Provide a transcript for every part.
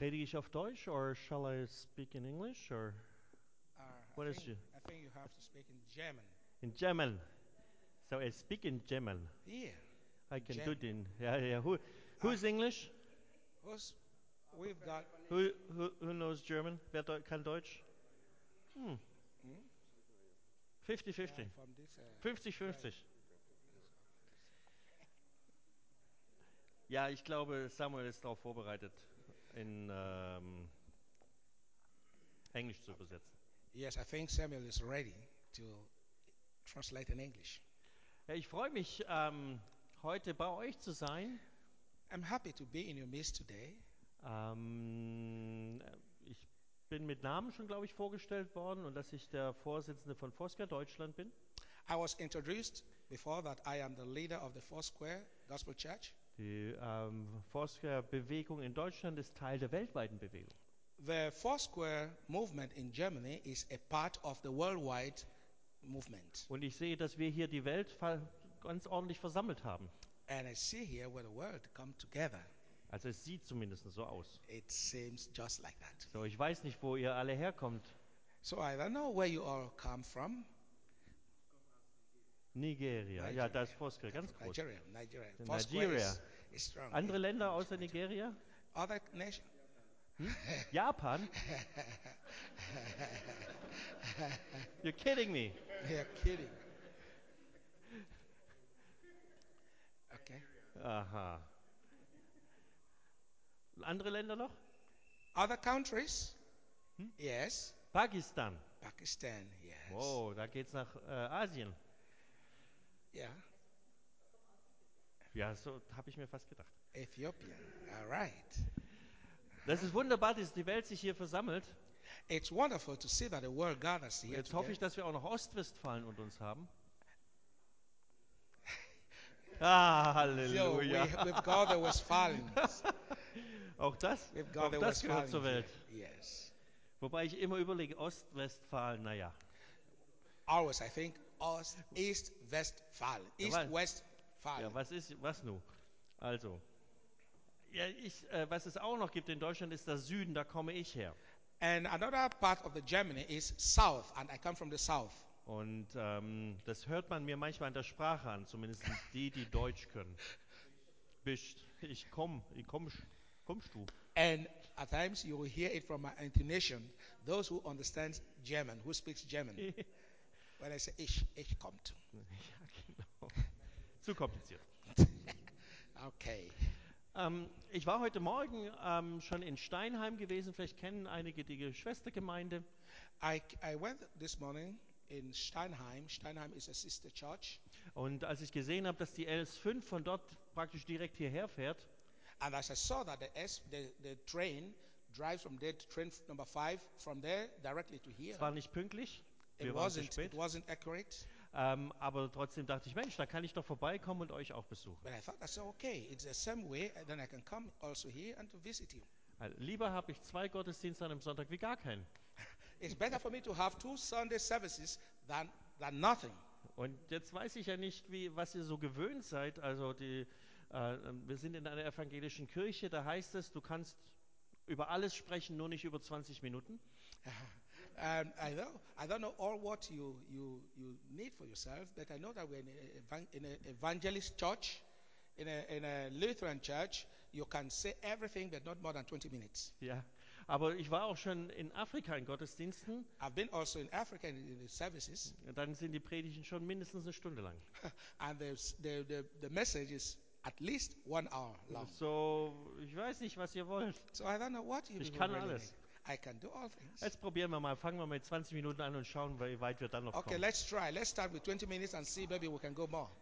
Predige ich auf Deutsch or shall I speak in English or what is you? I think you have to speak in German. In German. So I speak in German. Yeah. I can do German. it in. Yeah. Who's English? Who's, we've got Who knows German? Wer kann Deutsch? hmm, 50-50. from this. 50-50. Ja, ich glaube, Samuel ist darauf vorbereitet, in Englisch zu übersetzen. Yes, I think Samuel is ready to translate in English. Ja, ich freue mich, heute bei euch zu sein. I'm happy to be in your midst today. Ich bin mit Namen schon, glaube ich, vorgestellt worden und dass ich der Vorsitzende von Foursquare Deutschland bin. I was introduced before that I am the leader of the Foursquare Gospel Church. Die Foursquare-Bewegung in Deutschland ist Teil der weltweiten Bewegung. The Foursquare movement in Germany is a part of the worldwide movement. Und ich sehe, dass wir hier die Welt ganz ordentlich versammelt haben. And I see here where the world come together. Also es sieht zumindest so aus. It seems just like that. So, ich weiß nicht, wo ihr alle herkommt. So I don't know where you all come from. Nigeria. Ja, da ist Foursquare ganz groß. Nigeria. Foursquare Nigeria. is strong. Andere Länder außer Nigeria? Other nation. Japan? You're kidding me. They're kidding. Okay. Aha. Andere Länder noch? Other countries? Yes. Pakistan. Pakistan, yes. Wow, da geht's nach Asien. Yeah. Ja, so habe ich mir fast gedacht. Ethiopia. All right. Das ist wunderbar, dass die Welt sich hier versammelt. It's wonderful to see that the world gathers here Jetzt hoffe ich, together. dass wir auch noch Ostwestfalen unter uns haben. Ah, So Halleluja. we've got the Westphalians. Auch das We've got the gehört Westphalians zur Welt. here. Yes. Wobei ich immer überlege, Ostwestfalen, naja. Always, I think, East Westphalen. East Ja, Westphalen. was nun? Also, ja, was es auch noch gibt in Deutschland, ist der Süden, da komme ich her. And another part of the Germany is south, and I come from the south. Und das hört man mir manchmal an der Sprache an, zumindest die Deutsch können. Kommst du? And at times you will hear it from my intonation. Those who understand German, who speaks German, when I say ich kommt. Ja, genau. Zu kompliziert. Okay. Ich war heute Morgen schon in Steinheim gewesen. Vielleicht kennen einige die Schwestergemeinde. I went this morning in Steinheim. Steinheim is a sister church. Und als ich gesehen habe, dass die LS5 von dort praktisch direkt hierher fährt, And as I saw that the train drives from there to train number 5 from there directly to here. es war nicht pünktlich, It wir waren zu spät, wasn't accurate. aber trotzdem dachte ich, Mensch, da kann ich doch vorbeikommen und euch auch besuchen. But I thought, I said, okay, it's the same way, and then I can come also here and to visit you. Lieber habe ich 2 Gottesdienste an einem Sonntag wie gar keinen. It's better for me to have 2 Sunday services than nothing. Und jetzt weiß ich ja nicht, was ihr so gewöhnt seid. Also wir sind in einer evangelischen Kirche, da heißt es, du kannst über alles sprechen, nur nicht über 20 Minuten. I don't know all what you need for yourself, but I know that we're in an evangelist church, in a Lutheran church. You can say everything, but not more than 20 minutes. Ja, aber ich war auch schon in Afrika in Gottesdiensten. I've been also in Africa in the services, Dann sind die Predigten schon mindestens eine Stunde lang. and the message is at least 1 hour long. So, ich weiß nicht, was ihr wollt. So I don't know what you Ich people kann really alles. need. I can do all things. Jetzt probieren wir mal. Fangen wir mit 20 Minuten an und schauen, wie weit wir dann noch Okay, kommen. let's try. Let's start with 20 minutes and see maybe we can go more.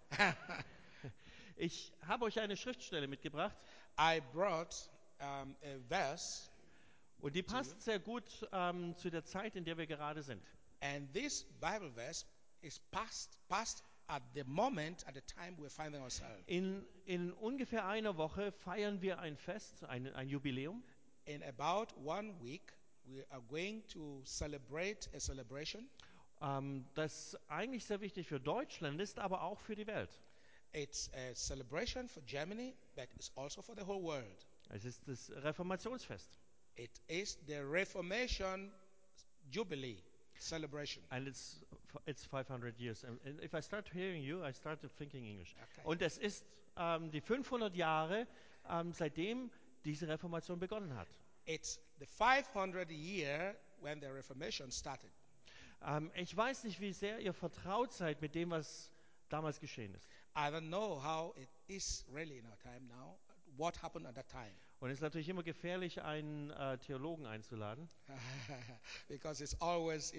Ich habe euch eine Schriftstelle mitgebracht I brought a verse, und die passt sehr gut zu der Zeit, in der wir gerade sind. and this Bible verse is past at the moment, at the time we're finding ourselves. In ungefähr einer Woche feiern wir ein Fest, ein Jubiläum. In about 1 week, we are going to celebrate a celebration. Das eigentlich sehr wichtig für Deutschland ist, aber auch für die Welt. It's a celebration for Germany, but it's also for the whole world. Es ist das Reformationsfest. It is the Reformation Jubilee celebration. And it's 500 years. And if I start hearing you, I start thinking English. Okay. Und es ist die 500 Jahre, seitdem diese Reformation begonnen hat. It's the 500th year when the Reformation started. Ich weiß nicht, wie sehr ihr vertraut seid mit dem, was damals geschehen ist. I don't know how it is really in our time now, what happened at that time. Und es ist natürlich immer gefährlich, einen Theologen einzuladen. Because it's always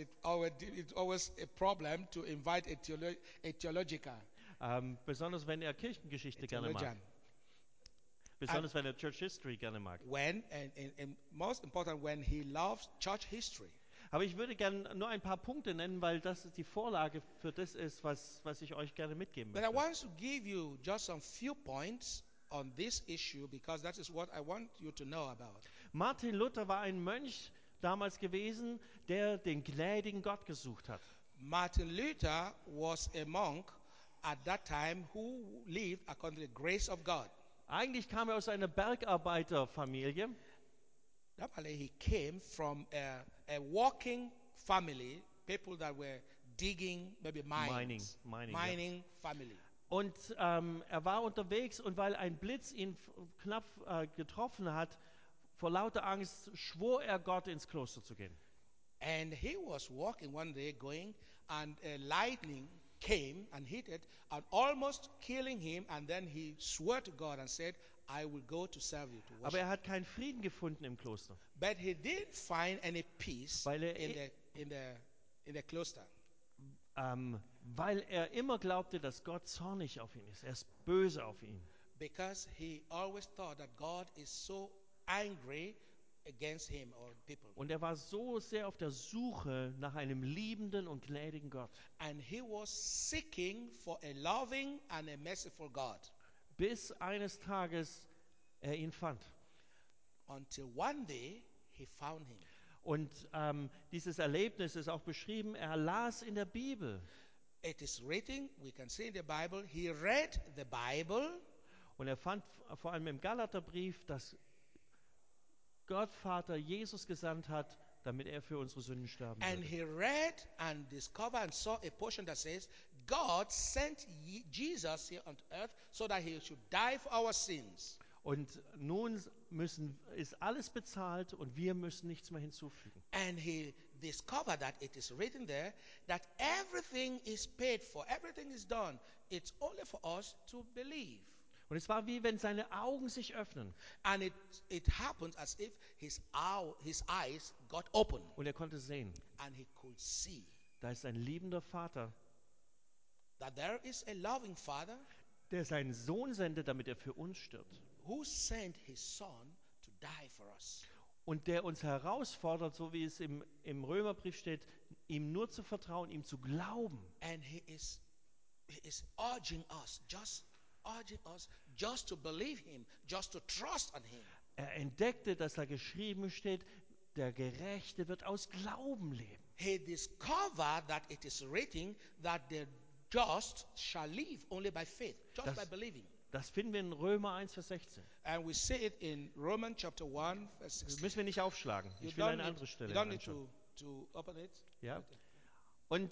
a problem to invite a theologian. Besonders wenn er Kirchengeschichte gerne mag. Besonders wenn er Church History gerne mag. When, and most important, when he loves church history. Aber ich würde gerne nur ein paar Punkte nennen, weil das die Vorlage für das ist, was ich euch gerne mitgeben But I möchte. want to give you just some few points on this issue because that is what I want you to know about. Martin Luther war ein Mönch damals gewesen, der den gnädigen Gott gesucht hat. Martin Luther was a monk at that time who lived according to the grace of God. Eigentlich kam er aus einer Bergarbeiterfamilie. Normally, he came from a working family, people that were digging maybe mines, Mining, family. Und er war unterwegs und weil ein Blitz ihn knapp getroffen hat, vor lauter Angst schwor er Gott, ins Kloster zu gehen. And he was walking one day going, and a lightning came and hit it and almost killing him. And then he swore to God and said, I will go to serve you, to Aber worship. er hat keinen Frieden gefunden im Kloster, But he didn't find any peace Weil er in the cloister. Weil er immer glaubte, dass Gott zornig auf ihn ist. Er ist böse auf ihn. Because he always thought that God is so angry against him or people. Und er war so sehr auf der Suche nach einem liebenden und gnädigen Gott. And he was seeking for a loving and a merciful God. Bis eines Tages er ihn fand. Until one day he found him. Und dieses Erlebnis ist auch beschrieben, er las in der Bibel. It is written, we can see in the Bible, he read the Bible. Und er fand vor allem im Galaterbrief, dass Gott Vater Jesus gesandt hat, damit er für unsere Sünden sterben And würde. he read and discovered and saw a portion that says, God sent Jesus here on earth so that he should die for our sins. Und nun ist alles bezahlt und wir müssen nichts mehr hinzufügen. And he discovered that it is written there that everything is paid for, everything is done. It's only for us to believe. Und es war wie wenn seine Augen sich öffnen And it happened as if his eyes got open und er konnte sehen, and he could see da ist ein liebender Vater, that there is a loving Father der seinen Sohn sendet, damit er für uns stirbt. who sent his son to die for us. Und der uns herausfordert, so wie es im Römerbrief steht, ihm nur zu vertrauen, ihm zu glauben. And he is urging us just to believe him, just to trust on him. Er entdeckte, dass da geschrieben steht, der Gerechte wird aus Glauben leben. He discovered that it is written that the just shall live only by faith, just by believing. Das finden wir in Römer 1, Vers 16. And we see it in Romans chapter 1, verse Das 16. müssen wir nicht aufschlagen. Ich will eine andere Stelle you don't need anschauen. to open it. Ja? Und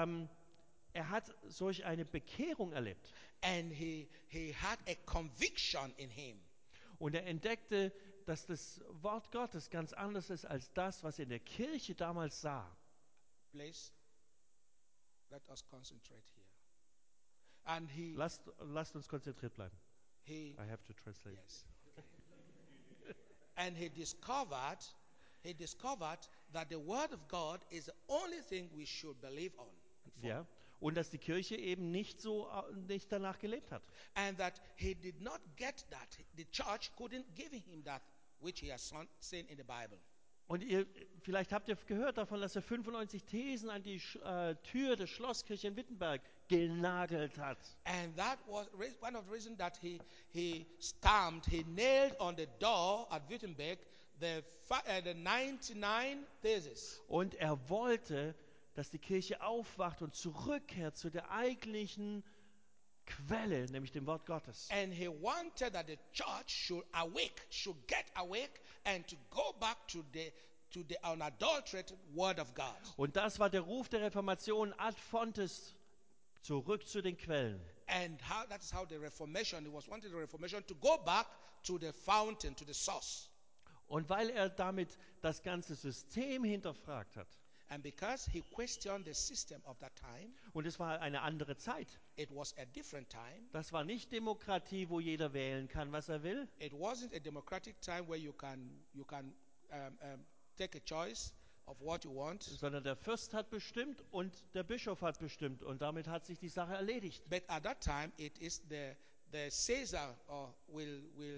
er hat solch eine Bekehrung erlebt. And he had a conviction in him. Und er entdeckte, dass das Wort Gottes ganz anders ist als das, was er in der Kirche damals sah. Please, let us concentrate here. And Lasst uns konzentriert bleiben. he I have to translate. yes. And he discovered that the word of God is the only thing we should believe on. Ja. Und dass die Kirche eben nicht danach gelebt hat. And that he did not get that. The church couldn't give him that which he has seen in the Bible. Und vielleicht habt ihr gehört davon, dass er 95 Thesen an die Tür der Schlosskirche in Wittenberg genagelt hat. And that was one of the reasons that he nailed on the door at Wittenberg the 99 theses. Und er wollte, dass die Kirche aufwacht und zurückkehrt zu der eigentlichen Quelle, nämlich dem Wort Gottes. And he wanted that the church should get awake, and to go back to the unadulterated word of God. Und das war der Ruf der Reformation, ad fontes, zurück zu den Quellen. And that is how the Reformation, he was wanting the Reformation to go back to the fountain, to the source. Und weil er damit das ganze System hinterfragt hat, And because he questioned the system of that time, und es war eine andere Zeit. it was a different time. Das war nicht Demokratie, wo jeder wählen kann, was er will, It wasn't a democratic time where you can take a choice of what you want. sondern der Fürst hat bestimmt und der Bischof hat bestimmt. Und damit hat sich die Sache erledigt. But at that time, it is the Caesar will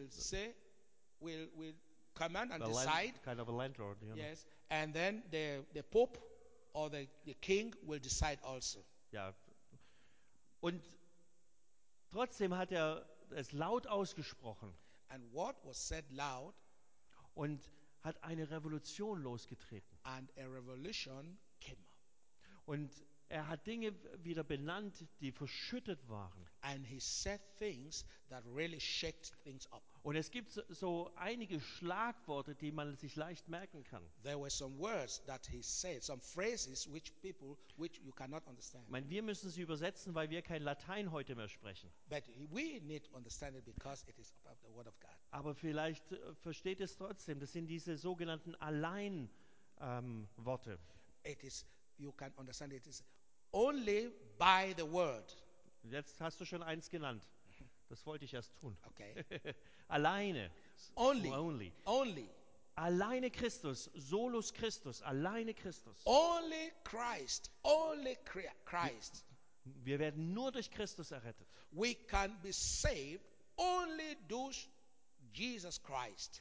command and decide. Kind of a landlord. You know. Yes, and then the Pope or the King will decide also. Ja. Und trotzdem hat er es laut ausgesprochen And what was said loud, und hat eine Revolution losgetreten. and a revolution came up. Und er hat Dinge wieder benannt, die verschüttet waren. And he said things that really shaked things up. Und es gibt so einige Schlagworte, die man sich leicht merken kann. There were some words that he said, some phrases which you cannot understand. Ich meine, wir müssen sie übersetzen, weil wir kein Latein heute mehr sprechen. But we need to understand it because it is about the word of God. Aber vielleicht versteht es trotzdem. Das sind diese sogenannten Allein-Worte. It is, you can understand it is only by the word. Jetzt hast du schon eins genannt. Das wollte ich erst tun. Okay. Alleine. Only. Alleine Christus. Solus Christus. Alleine Christus. Only Christ. Only Christ. Wir werden nur durch Christus errettet. We can be saved only durch Jesus Christ.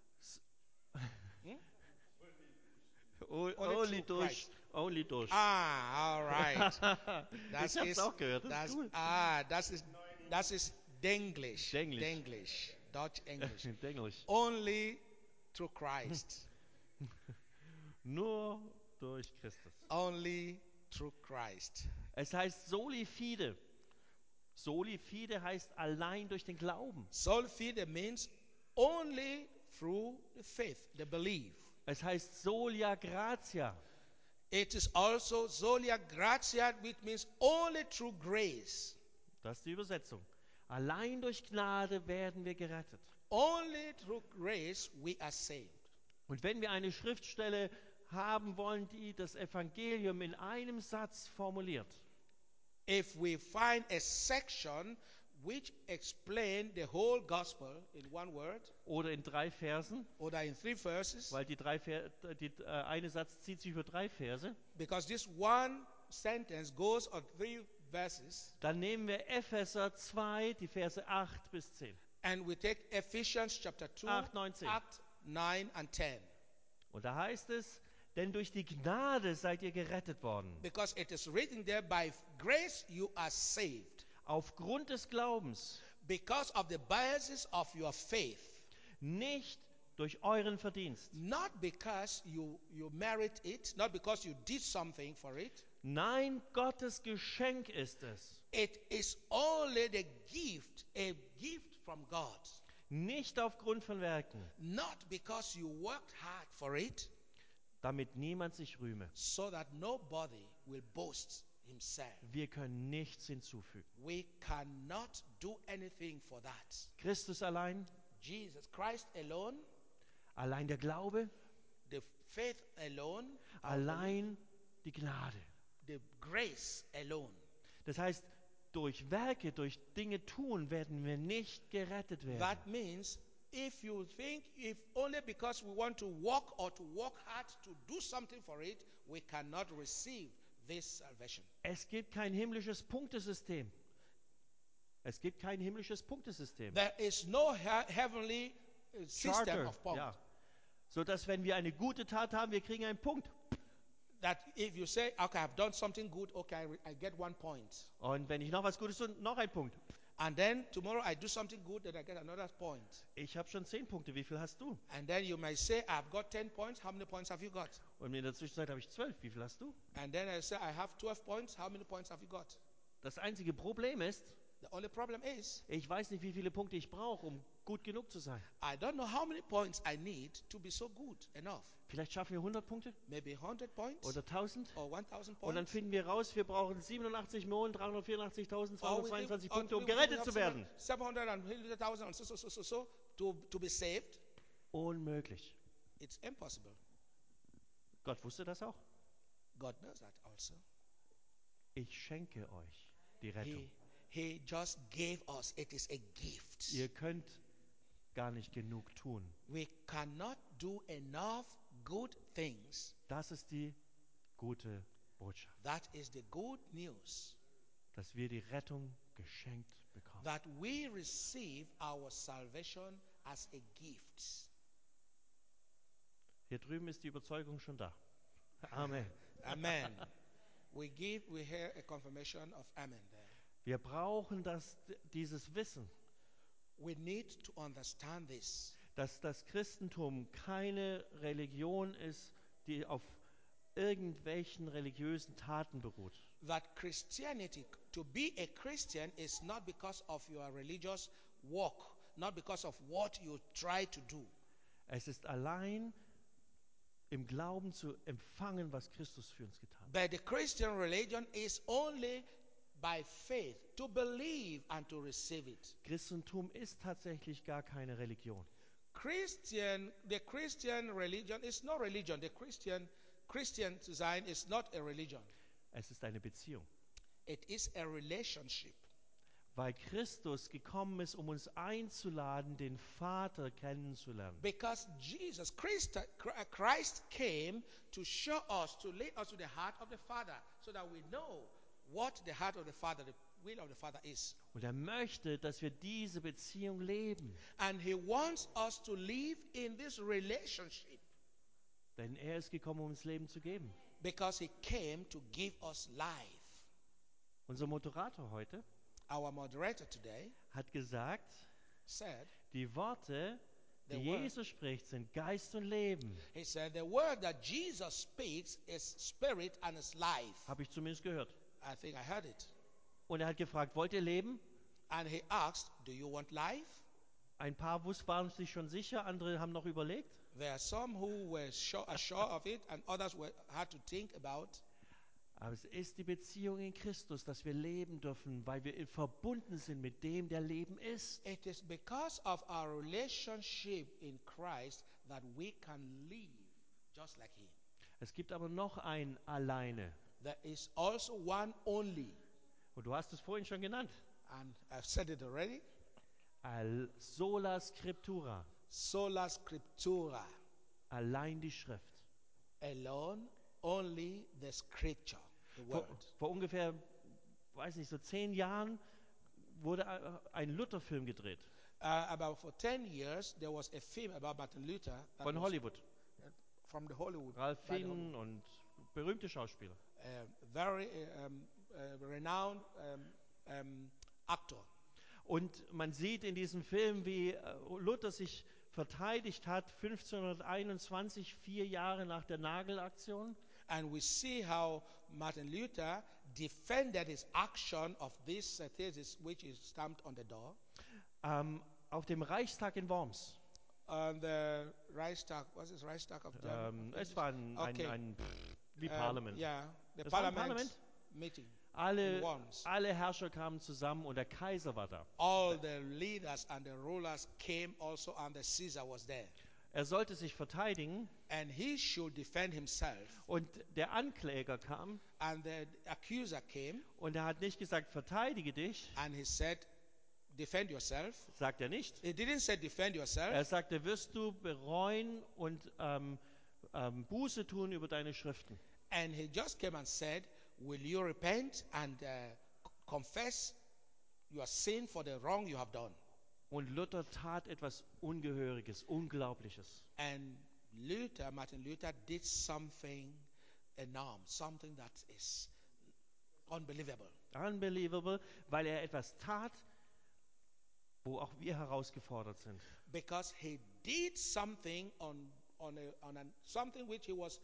Only durch. Only durch. Ah, all right. Ich hab's auch gehört. Das ist cool. Das ist Denglisch. Denglisch. Dutch English. Englisch. Only through Christ. Nur durch Christus. Only through Christ. Es heißt soli fide. Soli fide heißt allein durch den Glauben. Soli fide means only through the faith, the belief. Es heißt solia gratia. It is also solia gratia, which means only through grace. Das ist die Übersetzung. Allein durch Gnade werden wir gerettet. Only through grace we are saved. Und wenn wir eine Schriftstelle haben wollen, die das Evangelium in einem Satz formuliert, if we find a section which explain the whole gospel in one word, oder in 3 Versen, or in 3 verses, weil eine Satz zieht sich über 3 Verse, because this one sentence goes on 3 verses, dann nehmen wir Epheser 2, die Verse 8 bis 10. and we take Ephesians chapter 2, 8, 9, 10. 8, 9 and 10. Und da heißt es, denn durch die Gnade seid ihr gerettet worden. Because it is written there, by grace you are saved. Aufgrund des Glaubens. Because of the basis of your faith. Nicht durch euren Verdienst. Not because you merit it, not because you did something for it. Nein, Gottes Geschenk ist es. It is only the gift, a gift from God. Nicht aufgrund von Werken. Not because you worked hard for it. Damit niemand sich rühme. So that nobody will boast himself. Wir können nichts hinzufügen. We cannot do anything for that. Christus allein. Jesus Christ alone. Allein der Glaube. The faith alone. Allein die Gnade. The grace alone. Das heißt, durch Werke, durch Dinge tun, werden wir nicht gerettet werden. That means if you think if only because we want to walk or to work hard to do something for it, we cannot receive this salvation. Es gibt kein himmlisches Punktesystem. Es gibt kein himmlisches Punktesystem. There is no heavenly system Charter, of points. ja. So dass wenn wir eine gute Tat haben, wir kriegen einen Punkt. That if you say, okay, I've done something good, okay, I get 1 point. Und wenn ich noch was Gutes tue, noch ein Punkt. And then tomorrow I do something good, then I get another point. Ich habe schon 10 Punkte. Wie viel hast du? And then you may say, I've got 10 points. How many points have you got? Und in der Zwischenzeit habe ich 12. Wie viel hast du? And then I say, I have 12 points. How many points have you got? Das einzige Problem ist, The only problem is, ich weiß nicht, wie viele Punkte ich brauche, um gut genug zu sein. I don't know how many points I need to be so good enough. Vielleicht schaffen wir 100 Punkte Maybe 100 points oder 1000. or 1000 Und dann points. finden wir raus, wir brauchen 87.384.222 Punkte, um we gerettet have zu werden. 700,000 and so to be saved. Unmöglich. It's impossible. Gott wusste das auch. God knows that also. Ich schenke euch die Rettung. He just gave us. It is a gift. Ihr könnt gar nicht genug tun. We cannot do enough good things. Das ist die gute Botschaft, That is the good news. dass wir die Rettung geschenkt bekommen. That we receive our salvation as a gift. Hier drüben ist die Überzeugung schon da. Amen. Amen. We hear a confirmation of amen there. Wir brauchen dieses Wissen, We need to understand this. dass das Christentum keine Religion ist, die auf irgendwelchen religiösen Taten beruht. That Christianity, to be a Christian, is not because of your religious walk, not because of what you try to do. Es ist allein im Glauben zu empfangen, was Christus für uns getan hat. But the Christian religion is only by faith, to believe and to receive it. Christentum ist tatsächlich gar keine Religion. The Christian religion is not religion. The Christian design is not a religion. Es ist eine Beziehung. It is a relationship. Weil Christus gekommen ist, um uns einzuladen, den Vater kennenzulernen. Because Christ came to show us, to lead us to the heart of the Father, so that we know what the heart of the Father, the will of the Father is. Und er möchte, dass wir diese Beziehung leben. And he wants us to live in this relationship. Denn er ist gekommen, um uns Leben zu geben. Because he came to give us life. Unser Moderator heute Our moderator today hat gesagt, said, die Worte, die The word. Jesus spricht, sind Geist und Leben. he said, the word that Jesus speaks is spirit and is life. Habe ich zumindest gehört. I think I heard it. Und er hat gefragt, wollt ihr leben? And he asked, do you want life? Ein paar waren sich schon sicher, andere haben noch überlegt. There are some who were sure of it, and others had to think about. Aber es ist die Beziehung in Christus, dass wir leben dürfen, weil wir verbunden sind mit dem, der Leben ist. It is because of our relationship in Christ that we can live just like him. Es gibt aber noch ein Alleine. There is also one only. Und du hast es vorhin schon genannt. And I've said it already. Sola Scriptura. Sola Scriptura. Allein die Schrift. Alone, only the scripture, the word. Vor ungefähr, weiß nicht, so 10 Jahren wurde ein Luther-Film gedreht. About for 10 years, there was a film about Martin Luther. Von Hollywood. From the Hollywood. Ralph Fiennes und berühmte Schauspieler. Very renowned actor. Und man sieht in diesem Film, wie Luther sich verteidigt hat, 1521, 4 Jahre nach der Nagelaktion. And we see how Martin Luther defended his action of this thesis, which is stamped on the door. Auf dem Reichstag in Worms. The Reichstag, was is Reichstag of Germany? Es war ein wie Parliament. Yeah, the Es war ein Parliament Parlament. meeting. Alle Herrscher kamen zusammen und der Kaiser war da. All the leaders and the rulers came also, and the Caesar was there. Er sollte sich verteidigen. And he should defend himself. Und der Ankläger kam. And the accuser came. Und er hat nicht gesagt, verteidige dich. And he said, defend yourself. Sagt er nicht. He didn't say defend yourself. Er sagte, wirst du bereuen und Buße tun über deine Schriften. And he just came and said, will you repent and confess your sin for the wrong you have done? Und Luther tat etwas Ungehöriges, Unglaubliches. And Martin Luther did something enormous, something that is unbelievable. Unbelievable, weil er etwas tat, wo auch wir herausgefordert sind. Because he did something something which he was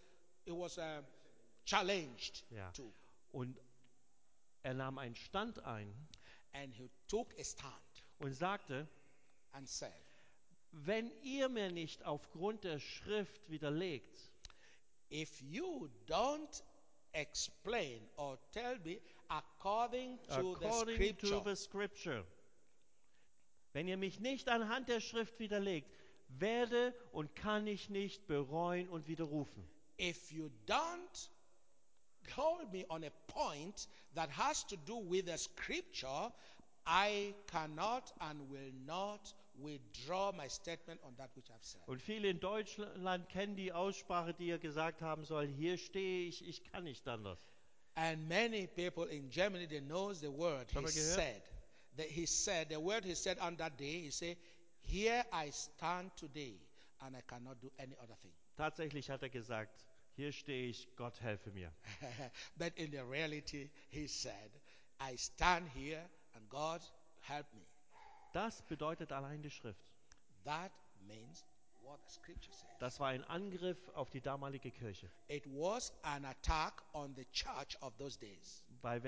challenged Ja. to. Und er nahm einen Stand ein. And he took a stand und sagte, and said, wenn ihr mir nicht aufgrund der Schrift widerlegt, if you don't explain or tell me according to according to the scripture, wenn ihr mich nicht anhand der Schrift widerlegt, werde und kann ich nicht bereuen und widerrufen. if you don't hold me on a point that has to do with the scripture, I cannot and will not withdraw my statement on that which I've said. Und viele in Deutschland kennen die Aussprache, die er gesagt haben soll, hier stehe ich kann nicht anders. And many people in Germany, they knows the word Haben he wir gehört? said. That he said, the word he said on that day, he said, here I stand today and I cannot do any other thing. Tatsächlich hat er gesagt, hier stehe ich, Gott helfe mir. But in the reality, he said, I stand here and God help me. Das bedeutet allein die Schrift. That means what the scripture says. Das war ein Angriff auf die damalige Kirche. It was an attack on the church of those days. Weil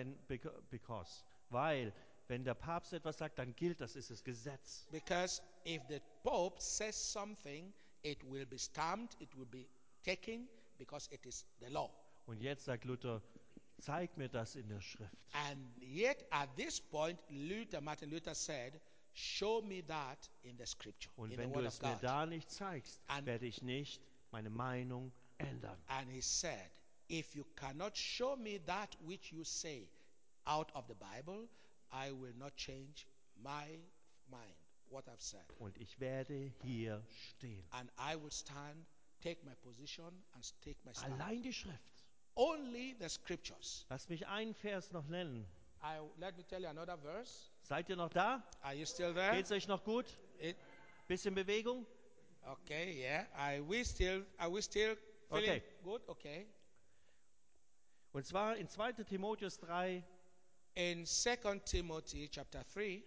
wenn der Papst etwas sagt, dann gilt das, ist das Gesetz. Because if the Pope says something, it will be stamped, it will be taken, because it is the law. Und jetzt sagt Luther, zeig mir das in der Schrift. And yet at this point, Martin Luther said, show me that in the scripture, Und in the wenn du word es of mir God. da nicht zeigst, And- werde ich nicht meine Meinung ändern. And he said, if you cannot show me that which you say out of the Bible, I will not change my mind, what I've said. Und ich werde hier stehen. And I will stand, take my position, and take my stand. Allein die Schrift. Only the scriptures. Lass mich einen Vers noch nennen. Let me tell you another verse. Seid ihr noch da? Are you still there? Geht's euch noch gut? It- Bisschen Bewegung? okay, yeah. Are we still feeling Okay. good? Okay. Und zwar in 2. Timotheus 3, In 2 Timothy chapter 3,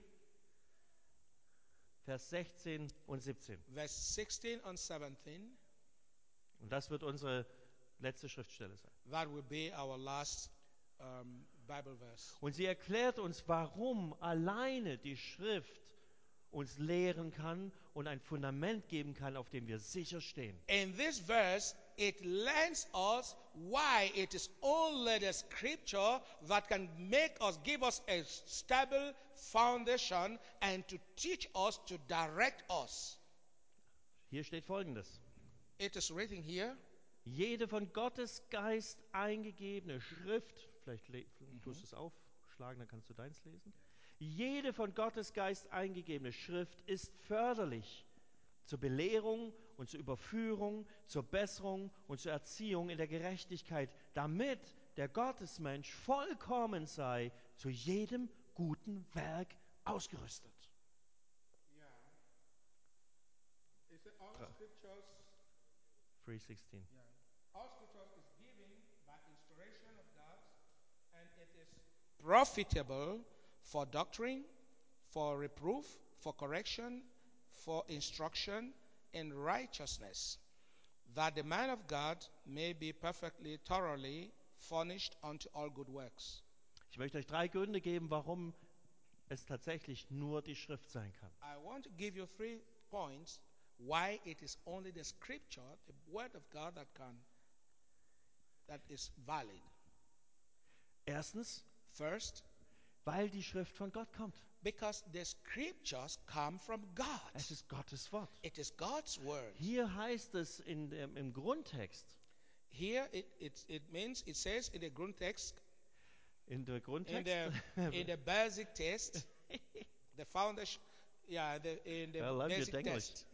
Vers 16 und 17. verse 16 and 17, Und das wird unsere letzte Schriftstelle sein. that will be our last Bible verse. Und sie erklärt uns, warum alleine die Schrift uns lehren kann und ein Fundament geben kann, auf dem wir sicher stehen. In this verse, it learns us why it is only the scripture that can give us a stable foundation and to teach us, to direct us. Hier steht Folgendes. It is written here, Jede von Gottes Geist eingegebene Schrift, vielleicht tust du es aufschlagen, dann kannst du deins lesen. Jede von Gottes Geist eingegebene Schrift ist förderlich zur Belehrung und zur Überführung, zur Besserung und zur Erziehung in der Gerechtigkeit, damit der Gottesmensch vollkommen sei, zu jedem guten Werk ausgerüstet. It's all scriptures. 3:16. All scriptures is given by inspiration of God, and it is profitable for doctrine, for reproof, for correction, for instruction in righteousness, that the man of God may be perfectly, thoroughly furnished unto all good works. Ich möchte euch 3 Gründe geben, warum es tatsächlich nur die Schrift sein kann. I want to give you 3 points why it is only the scripture, the word of God, that is valid. Erstens, First, weil die Schrift von Gott kommt. because the scriptures come from God. Es ist Gottes Wort. It is God's word. Hier heißt es im Grundtext, Here it says in the Grundtext, in der in Grundtext, the basic test, the foundation, in the Well, basic Englisch. test,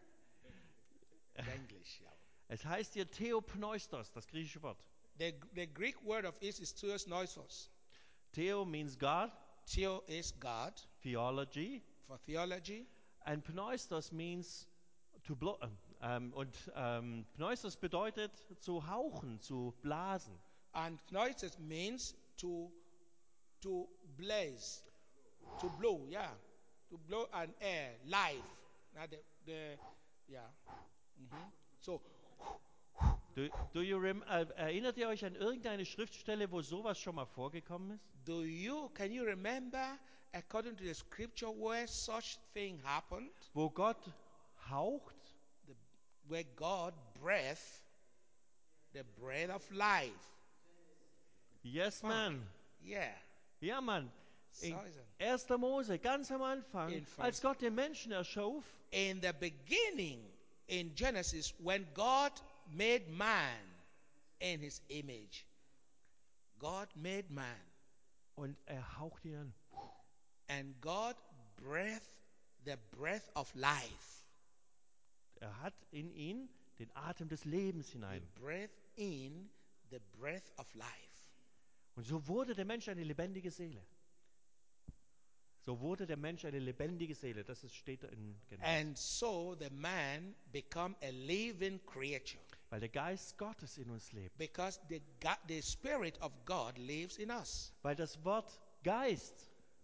English, yeah. es heißt hier Theopneustos, das griechische Wort. The Greek word of it is theos noisos. Theo means God, Theo is God theology, for theology, and pneustos means to blow. Pneustos bedeutet zu hauchen, zu blasen. and noises means to blaze, to blow, to blow an air, life. Now so Erinnert ihr euch an irgendeine Schriftstelle, wo sowas schon mal vorgekommen ist? Can you remember, according to the scripture, where such thing happened? Wo Gott haucht The, where God breathed the breath of life. Yes, Fine. man. Yeah. Ja, Mann. So In is it. 1. Mose, ganz am Anfang, In als first- Gott den Menschen erschuf, In the beginning, in Genesis, when God made man in his image, God made man, und er haucht ihn an. and God breathed the breath of life. Er hat in ihn den Atem des Lebens He hinein. breathed in the breath of life. Und so wurde der Mensch eine lebendige Seele. So wurde der Mensch eine lebendige Seele. Das steht da in Genesis. And so the man become a living creature Weil der Geist Gottes in uns lebt. because the Spirit of God lives in us. Weil das Wort Geist,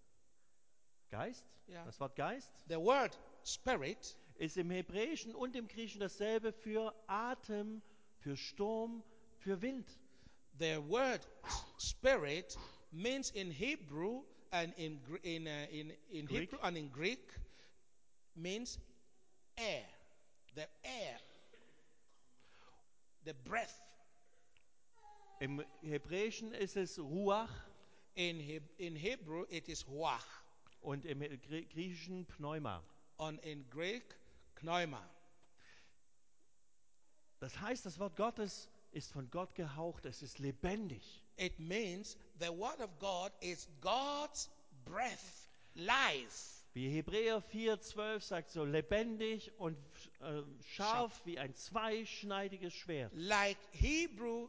Ja. das Wort Geist The word Spirit ist im Hebräischen und im Griechischen dasselbe für Atem, für Sturm, für Wind. The word spirit means in Hebrew and in Greek. Hebrew and in Greek means air. The air. The breath. Im Hebräischen ist es Ruach In Hebrew it is ruach. und im Griechischen Pneuma. And in Greek, pneuma. Das heißt, das Wort Gottes ist von Gott gehaucht, es ist lebendig. It means the word of God is God's breath, life. Wie Hebräer 4,12 sagt, so lebendig und scharf wie ein zweischneidiges Schwert. Like Hebrew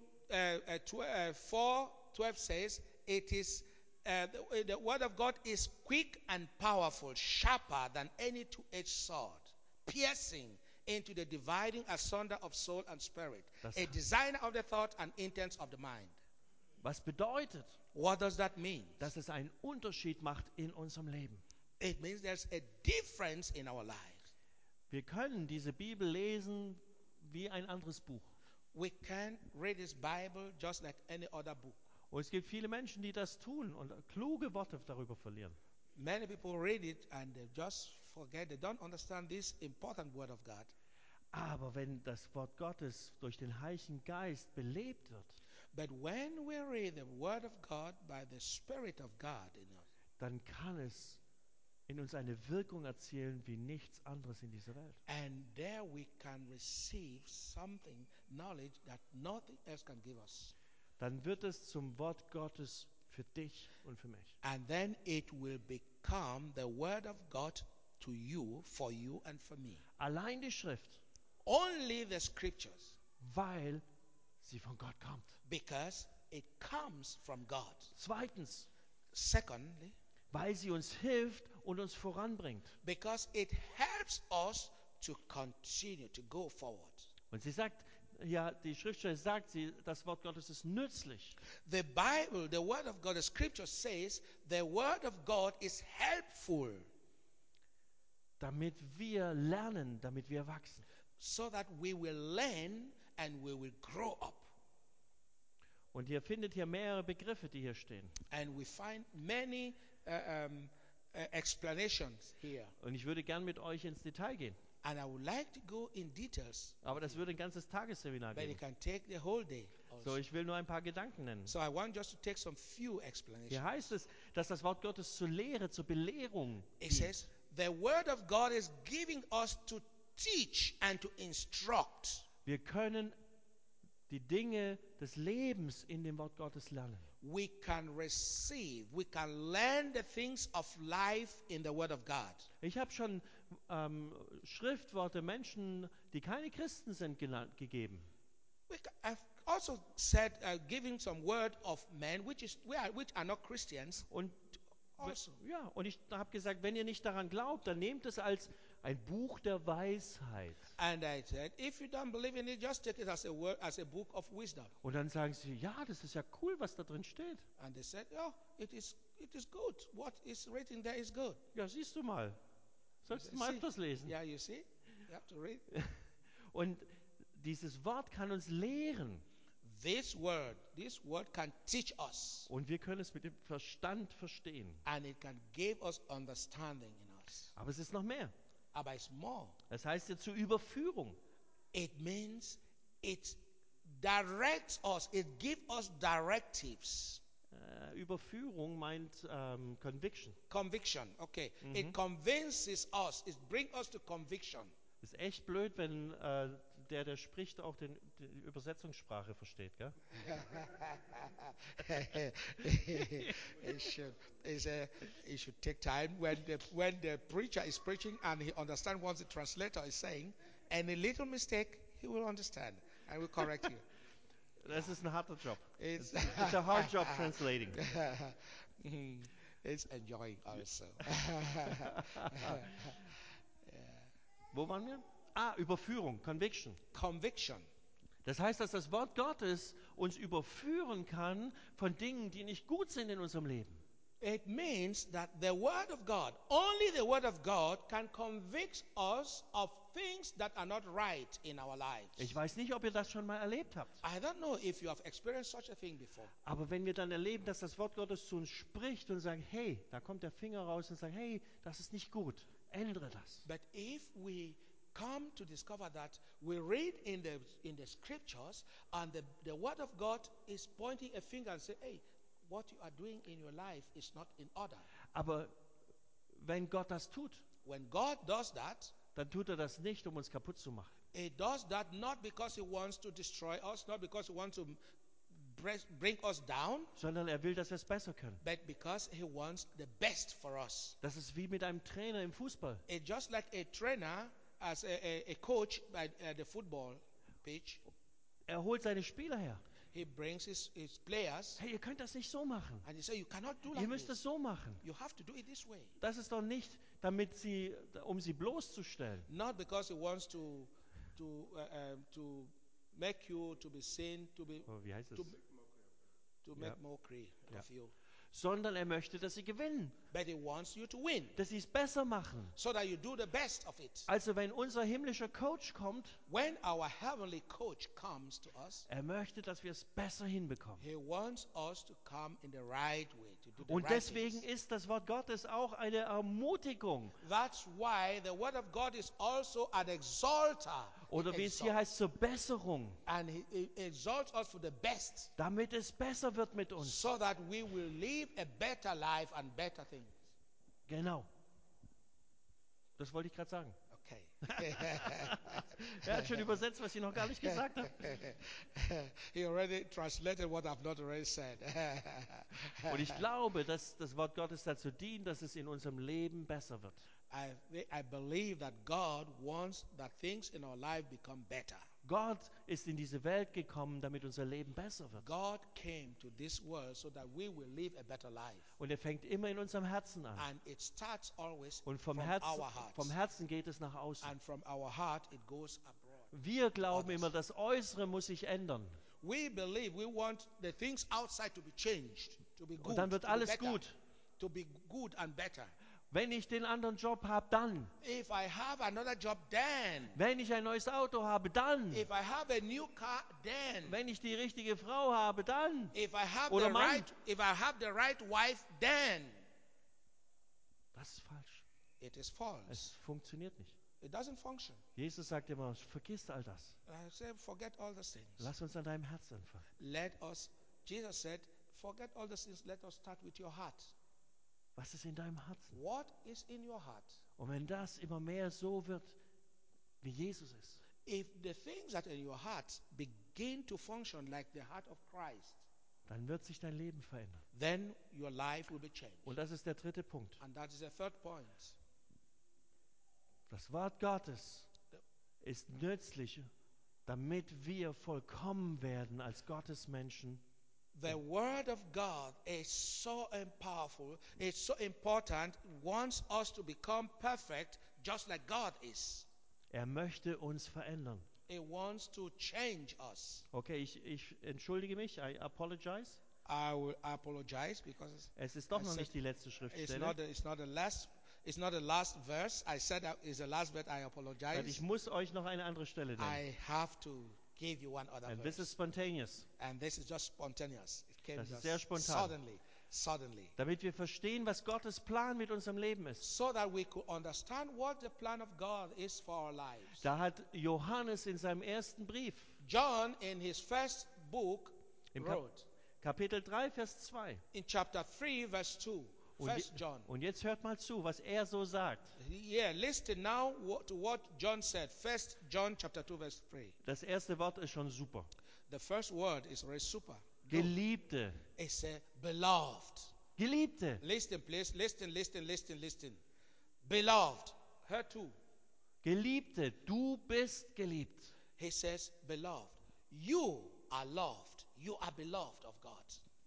4:12 says, it is the word of God is quick and powerful, sharper than any two-edged sword, piercing into the dividing asunder of soul and spirit, Das- a designer of the thought and intents of the mind. Was bedeutet, What does that mean? dass es einen Unterschied macht in unserem Leben. It means there's a difference in our lives. Wir können diese Bibel lesen wie ein anderes Buch. We can read this Bible just like any other book. Und es gibt viele Menschen, die das tun und kluge Worte darüber verlieren. Many people read it and they just forget, they don't understand this important word of God. Aber wenn das Wort Gottes durch den Heiligen Geist belebt wird, But when we read the word of God by the Spirit of God in us, dann kann es in uns eine Wirkung erzielen wie nichts anderes in dieser Welt. and there we can receive something, knowledge that nothing else can give us. Dann wird es zum Wort Gottes für dich und für mich. And then it will become the word of God to you, for you, and for me. Allein die Schrift, Only the scriptures, weil sie von Gott kommt. because it comes from God. Zweitens, Secondly, weil sie uns hilft und uns voranbringt. because it helps us to continue to go forward. Und sie sagt, ja, die Schriftstelle sagt, das Wort Gottes ist nützlich. The Bible, the word of God, the scripture says the word of God is helpful Damit wir lernen, damit wir wachsen. so that we will learn and we will grow up. Und ihr findet hier mehrere Begriffe, die hier stehen. And we find many explanations here. Und ich würde gern mit euch ins Detail gehen. And I would like to go in details, Aber das würde ein ganzes Tagesseminar but it geben. can take the whole day So, also. ich will nur ein paar Gedanken nennen. So I want just to take some few explanations. Hier heißt es, dass das Wort Gottes zur Lehre, zur Belehrung It dient. says, the word of God is giving us to teach and to instruct. Wir können die Dinge des Lebens in dem Wort Gottes lernen. We can receive, we can learn the things of life in the word of God. Ich habe schon Schriftworte Menschen, die keine Christen sind, gegeben. I've also said, giving some word of men which are not Christians. Und Also, ja, und ich habe gesagt, wenn ihr nicht daran glaubt, dann nehmt es als ein Buch der Weisheit. and I said, if you don't believe in it, just take it as a word, as a book of wisdom. Und dann sagen sie, ja, das ist ja cool, was da drin steht. And they said, oh, it is good. What is written there is good. Ja, siehst du mal. Sollst du mal See? öfters lesen. Yeah, you see, you have to read. Und Dieses Wort kann uns lehren This word can teach us, und wir können es mit dem Verstand verstehen. and it can give us understanding in us. Aber es ist noch mehr. But it's more. Das heißt ja zur Überführung. It means it directs us, it gives us directives. Überführung meint Conviction. Conviction, okay. It convinces us, it brings us to conviction. Ist echt blöd, wenn der spricht, auch die Übersetzungssprache versteht, gell? It should take time when the preacher is preaching and he understands what the translator is saying. And a little mistake, he will understand and will correct you. Das ist ein harter Job. It's It's a hard job translating. It's enjoying also. Wo waren wir? Überführung, Conviction. Conviction. Das heißt, dass das Wort Gottes uns überführen kann von Dingen, die nicht gut sind in unserem Leben. It means that the Word of God, only the Word of God, can convict us of things that are not right in our lives. Ich weiß nicht, ob ihr das schon mal erlebt habt. I don't know if you have experienced such a thing before. Aber wenn wir dann erleben, dass das Wort Gottes zu uns spricht und sagt, hey, da kommt der Finger raus und sagt, hey, das ist nicht gut, ändere das. But if we come to discover that we read in the scriptures and the Word of God is pointing a finger and say, hey, what you are doing in your life is not in order. Aber wenn Gott das tut, When God does that, dann tut er das nicht, um uns kaputt zu machen. He does that not because He wants to destroy us, not because He wants to bring us down, Sondern er will, dass wir es besser können. but because He wants the best for us. Das ist wie mit einem Trainer im Fußball. It's just like a trainer, as a coach by the football pitch. Er holt seine Spieler her. He brings his players Hey, ihr könnt das nicht so machen. and he says, you cannot do Ihr like müsst this. es so machen. You have to do it this way. Das ist doch nicht, um sie bloßzustellen. Not because he wants to make you to be seen, Wie heißt es? to make mockery of you. Sondern er möchte, dass sie gewinnen. But he wants you to win, Dass sie es besser machen. so that you do the best of it. Also wenn unser himmlischer Coach kommt, When our heavenly coach comes to us, er möchte, dass wir es besser hinbekommen. he wants us to come in the right way, to do the Und right deswegen things. ist das Wort Gottes auch eine Ermutigung. That's why the word of God is also an exalter. Oder wie es hier heißt, zur Besserung. And he exalts us for the best, Damit es besser wird mit uns. so that we will live a better life and better things. Genau. Das wollte ich gerade sagen. Okay. Er hat schon übersetzt, was ich noch gar nicht gesagt habe. He already translated what I've not already said. Und ich glaube, dass das Wort Gottes dazu dient, dass es in unserem Leben besser wird. I believe that God wants that things in our life become better. Gott ist in diese Welt gekommen, damit unser Leben besser wird. God came to this world so that we will live a better life. Und er fängt immer in unserem Herzen an. And it starts always Und from vom our hearts. Herzen geht es nach außen. And from our heart it goes abroad. Wir glauben immer, das Äußere muss sich ändern. We believe we want the things outside to be changed, to be good, Und dann wird to be alles better, gut. to be good and better. Wenn ich den anderen Job habe, dann. If I have another job, then. Wenn ich ein neues Auto habe, dann. If I have a new car, then. Wenn ich die richtige Frau habe, dann. If I have Oder the Mann. right, if I have the right wife, then. Das ist falsch. It is false. Es funktioniert nicht. It doesn't function. Jesus sagt immer, vergiss all das. I say, forget all those things. Lass uns an deinem Herz anfangen. Jesus said, forget all those things. Let us start with your heart. Was ist in deinem Herzen? What is in your heart? Und wenn das immer mehr so wird, wie Jesus ist, If the things that are in your heart begin to function like the heart of Christ, dann wird sich dein Leben verändern. then your life will be changed. Und das ist der dritte Punkt. And that is the third point. Das Wort Gottes ist nützlich, damit wir vollkommen werden als Gottes Menschen. The word of God is so powerful, it's so important, wants us to become perfect just like God is. Er möchte uns verändern. He wants to change us. Okay, ich entschuldige mich, I apologize. I will apologize because Es ist doch I noch said nicht die letzte Schriftstelle. it's not the last It's not the last verse. I said that is the last verse. I Weil apologize. ich muss euch noch eine andere Stelle nennen. I have to give you one other And this is verse. spontaneous. And this is just spontaneous. It came Das ist just sehr spontan. suddenly. Damit wir verstehen, was Gottes Plan mit unserem Leben ist. So that we could understand what the plan of God is for our lives. Da hat Johannes in seinem ersten Brief, John, in his first book, im wrote Kapitel 3, Vers 2. in chapter 3, verse 2. First John. Und jetzt hört mal zu, was er so sagt. Yeah, listen now to what John said. First John chapter 2, verse 3. Das erste Wort ist schon super. The first word is very super. Geliebte. It's a beloved. Geliebte. Listen, please. Listen. Beloved. Her too. Geliebte, du bist geliebt. He says, beloved. You are loved. You are beloved of God.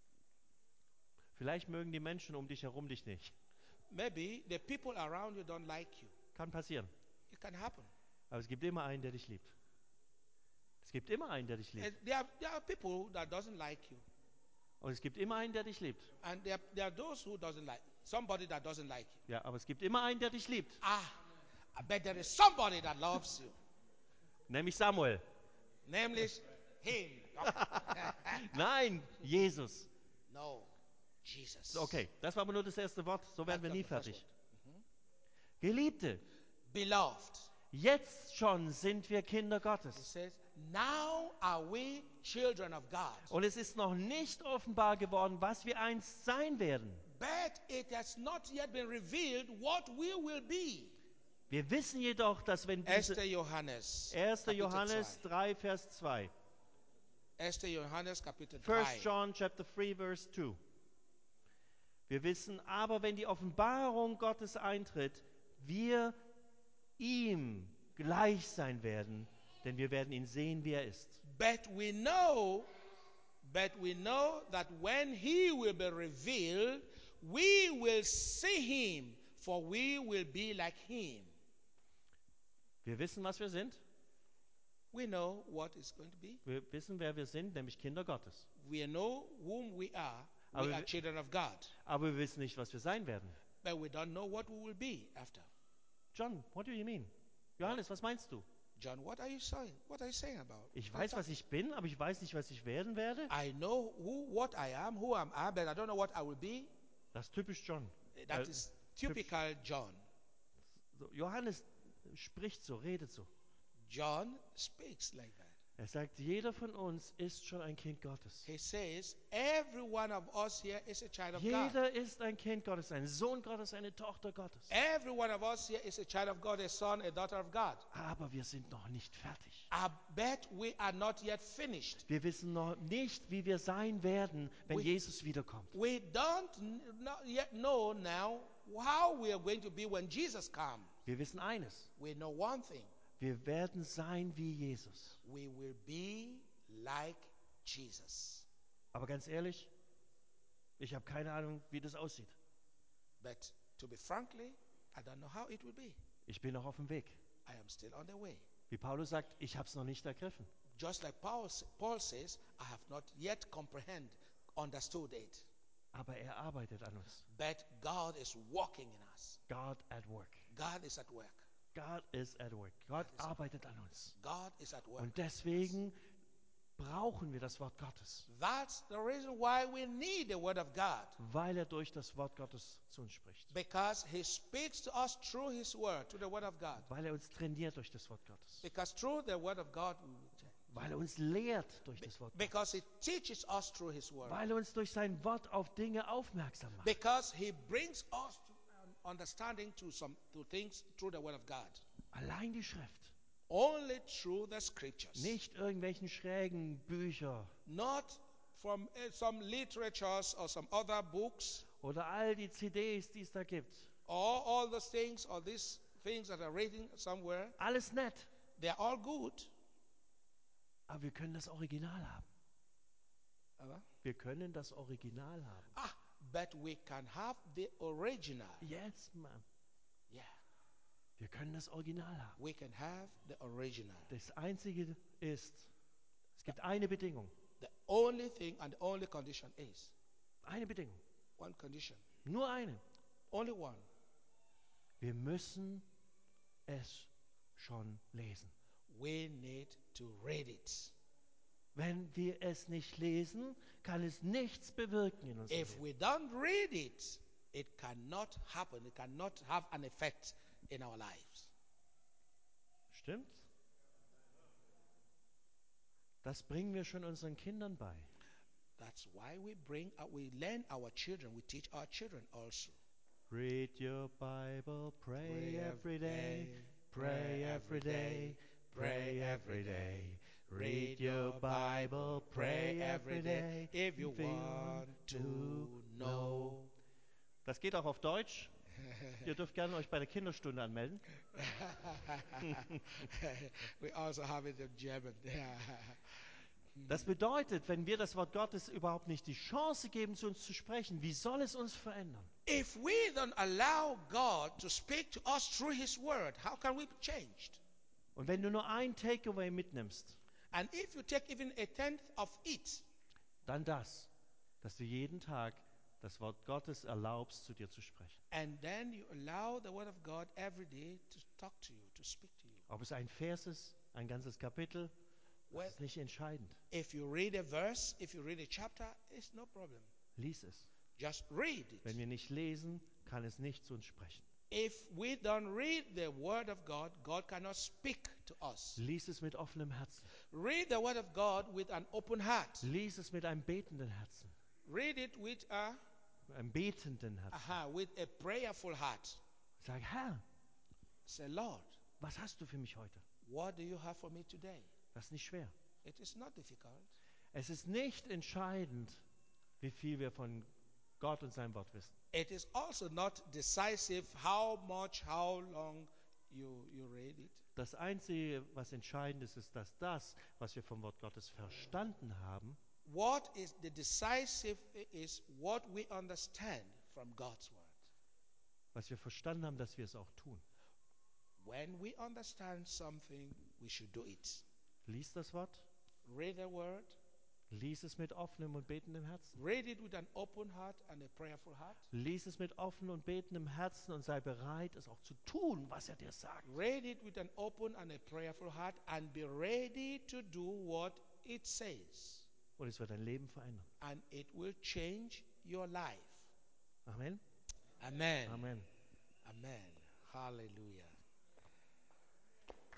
Vielleicht mögen die Menschen um dich herum dich nicht. Maybe the people around you don't like you. Kann passieren. It can happen. Aber es gibt immer einen, der dich liebt. Es gibt immer einen, der dich liebt. There are people that doesn't like you. Und es gibt immer einen, der dich liebt. And there are those who doesn't like somebody that doesn't like you. Ja, aber es gibt immer einen, der dich liebt. I bet there is somebody that loves you. Nämlich Samuel. Namely him. Nein, Jesus. No, Jesus. Okay, das war aber nur das erste Wort. So werden wir That's nie the first fertig. Geliebte, Beloved. jetzt schon sind wir Kinder It Gottes. says, now are we children of God. Und es ist noch nicht offenbar geworden, was wir einst sein werden. But it has not yet been revealed what we will be. Wir wissen jedoch, dass wenn 1. diese Johannes. 1. Kapitel Johannes 2. 3, Vers 2. 1. Johannes Kapitel 1 3. John chapter 3, Verse 2. Wir wissen aber, wenn die Offenbarung Gottes eintritt, wir ihm gleich sein werden, denn wir werden ihn sehen, wie er ist. But we know that when he will be revealed, we will see him, for we will be like him. Wir wissen, was wir sind. We know what is going to be. Wir wissen, wer wir sind, nämlich Kinder Gottes. We know whom we are. We Aber are wir- children of God. Aber wir wissen nicht, was wir sein werden. But we don't know what we will be after. John, what do you mean? Johannes, was meinst du? John, what are you saying? What are you saying about? Ich weiß, was ich bin, aber ich weiß nicht, was ich werden werde. I know what I am, who am I, but I don't know what I will be. Das ist typisch John. That is typical John. So, Johannes spricht so, redet so. John speaks like that. Er sagt, jeder von uns ist schon ein Kind Gottes. He says, every one of us here is a child of God. Jeder ist ein Kind Gottes, ein Sohn Gottes, eine Tochter Gottes. Every one of us here is a child of God, a son, a daughter of God. Aber wir sind noch nicht fertig. I bet we are not yet finished. Wir wissen noch nicht, wie wir sein werden, wenn Jesus wiederkommt. We not yet know now how we are going to be when Jesus comes. Wir wissen eines, We know one thing. wir werden sein wie Jesus. We will be like Jesus. Aber ganz ehrlich, ich habe keine Ahnung, wie das aussieht. But to be frankly, I don't know how it will be. Ich bin noch auf dem Weg. I am still on the way. Wie Paulus sagt, ich habe es noch nicht ergriffen. Just like Paul says, I have not yet understood it. Aber er arbeitet an uns. But God is working in us. God at work. God is at work. God is at work. Gott arbeitet an uns. God is at work. Und deswegen brauchen wir das Wort Gottes, That's the reason why we need the word of God. weil er durch das Wort Gottes zu uns spricht. Because he speaks to us through his word, through the word of God. Weil er uns trainiert durch das Wort Gottes. Because through the word of God, we will change. Weil er uns lehrt durch das Wort Gottes. Because he teaches us through his word. Weil er uns durch sein Wort auf Dinge aufmerksam macht. Because he brings us to understanding to things through the word of God. Allein die Schrift. Only through the scriptures. Nicht irgendwelchen schrägen Bücher Not from some literatures or some other books oder all die CDs, die es da gibt. or all those things or these things that are written somewhere. Alles nett. They're all good. Aber wir können das Original haben. Aber- Wir können das Original haben. But we can have the original. Jetzt, Mann. Yeah. Wir können das Original haben. We can have the original. Das Einzige ist, es gibt eine Bedingung. The only thing and the only condition is Eine Bedingung. one condition. Nur eine. Only one. Wir müssen es schon lesen. We need to read it. Wenn wir es nicht lesen, kann es nichts bewirken in unserem If Leben. we don't read it, it cannot happen. It cannot have an effect in our lives. Stimmt's? Das bringen wir schon unseren Kindern bei. That's why we learn our children, we teach our children also. Read your Bible, pray every day, pray every day, pray every day. Read your Bible, pray every day, if you want to know. Das geht auch auf Deutsch. Ihr dürft gerne euch bei der Kinderstunde anmelden. We also have it in German. Das bedeutet, wenn wir das Wort Gottes überhaupt nicht die Chance geben, zu uns zu sprechen, wie soll es uns verändern? If we don't allow God to speak to us through His Word, how can we be changed? Und wenn du nur ein Takeaway mitnimmst, And if you take even a tenth of it, dann das, dass du jeden Tag das Wort Gottes erlaubst, zu dir zu sprechen. and then you allow the Word of God every day to talk to you, to speak to you. Ob es ein Vers ist, ein ganzes Kapitel, Well, das ist nicht entscheidend. if you read a verse, if you read a chapter, it's no problem. Lies es. Just read it. Wenn wir nicht lesen, kann es nicht zu uns sprechen. If we don't read the Word of God, God cannot speak to us. Lies es mit offenem Herzen. Read the Word of God with an open heart. Lies es mit einem betenden Herzen. Read it with Einem betenden Herzen. with a prayerful heart. Sag, Herr, Say, Lord, was hast du für mich heute? what do you have for me today? Das ist nicht schwer. It is not difficult. Es ist nicht entscheidend, wie viel wir von Gott und seinem Wort wissen. It is also not decisive how much, how long you read it. Das Einzige, was entscheidend ist, ist, dass das, was wir vom Wort Gottes verstanden haben, What is the decisive is what we understand from God's Word. was wir verstanden haben, dass wir es auch tun. When we understand something, we should do it. Lies das Wort, Read the Word. lies es mit offenem und betendem Herzen. Read it with an open heart and a prayerful heart. Lies es mit offenem und betendem Herzen und sei bereit, es auch zu tun, was er dir sagt. Read it with an open and a prayerful heart and be ready to do what it says. Und es wird dein Leben verändern. And it will change your life. Amen. Amen. Amen. Amen. Hallelujah.